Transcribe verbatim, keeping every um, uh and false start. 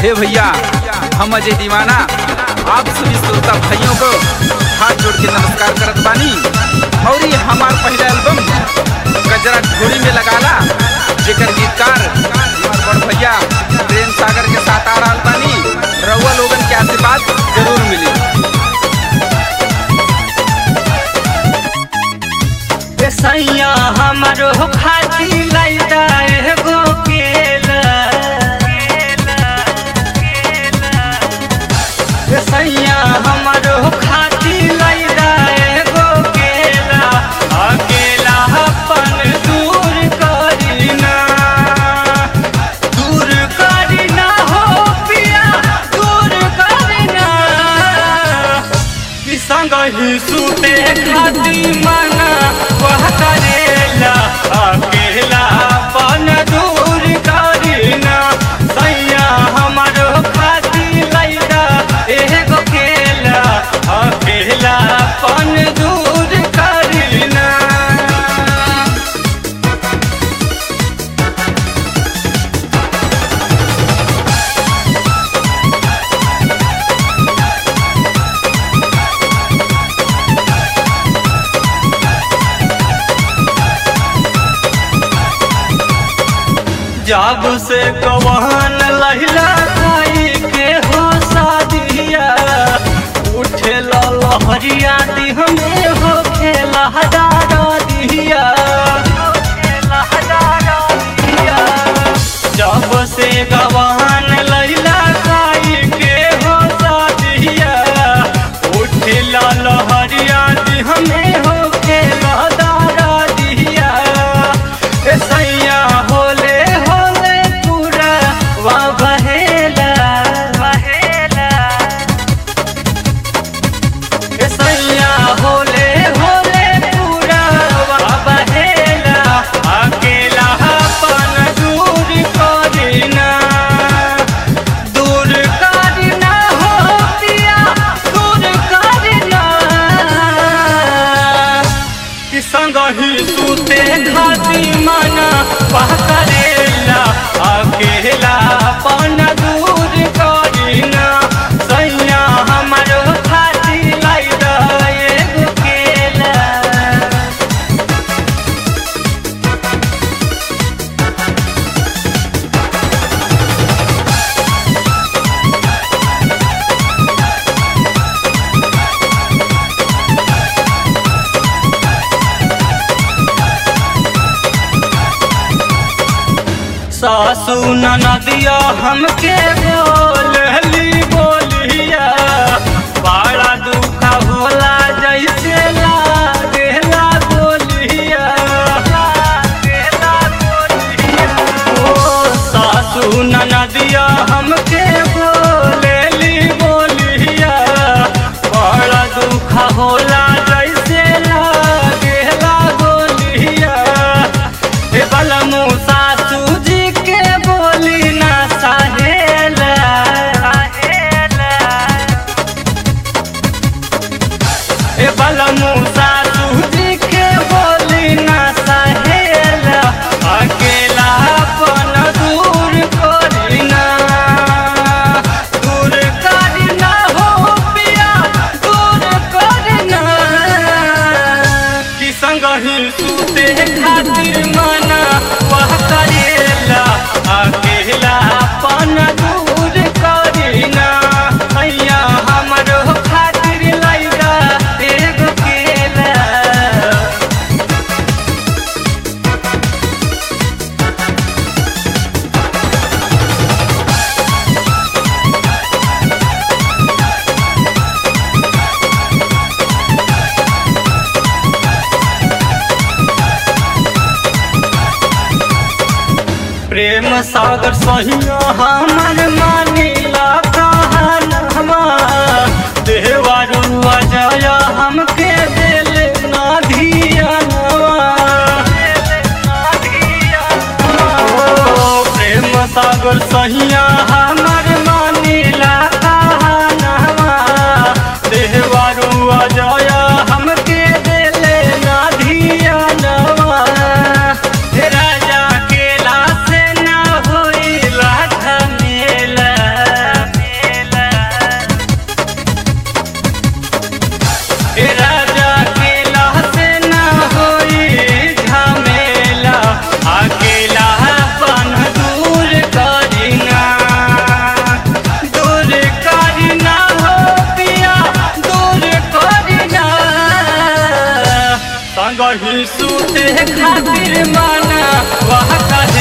हे भैया, हम अजय दीवाना आप सभी श्रोता भाइयों को हाथ जोड़ के नमस्कार करत बानी। और ये हमार पहला एल्बम गजरा ढोली में लगाला जेकर गीतकार हमार बड़ भैया प्रेम सागर के साथ आ रहा बानी। रउआ लोगन के आशीर्वाद जरूर मिली। सैया हमारो खाती लाइदा एगो केला, सैया हमारो खाती लाइदा एगो केला, अकेला अपन दूर करीना, दूर करीना हो पिया, दूर करीना, कि संग ही सुते खाती मना वह करेला, अकेला अपन दूर करीना, सैया हमारो खाती लाइदा एगो केला, अकेला अपन दूर करीना। जब से गवान लहिला खाई के हो शादिया, उठे लहरिया दी हमें हो खेला हजारा दिया, जब से गवान लहिला खाई के हो शादिया, उठे लहरिया दी हमें हो खेला हजारा दिया, सैया होले बहेला बहेला, सैया होले होले पूरा बहेला, अकेला अपन दूर करीना, दूर करीना हो पिया, दूर करीना, कि संग ही सुते खाती मना वह करेला, अकेला अपन दूर करीना, सैया हमारो खाती लाइदा एगो केला। सासू ननदिया हमके बोलली बोलिया, बड़ा दुख होला जैसे लागेला बोलिया, लागेला बोलिया, ओ सासू ननदिया हमके बोलली बोलिया, बड़ा दुख होला जैसे लागेला बोलिया, हे बलमू सासू जी के बोली ना सहेला, ए बलमू सासू जी के बोली ना सहेला, अकेला अपन दूर करीना, दूर करीना हो पिया, दूर करीना, कि संग ही सुते खातिर मना वह करेला, अकेला अपन दूर करीना, सैया हमारो खातिर लाइदा एगो केला। प्रेम सागर सहिया हमर मानिला कहनवा, देवारू अजय हमके दिल ना धियानवा, ओ प्रेम सागर सहिया हमर मानिला कहनवा, देवारू अजय हमके दिल ना धियानवा, राजा केला से ना होई लाठ मेला। कहीं सूते खातिर माना वह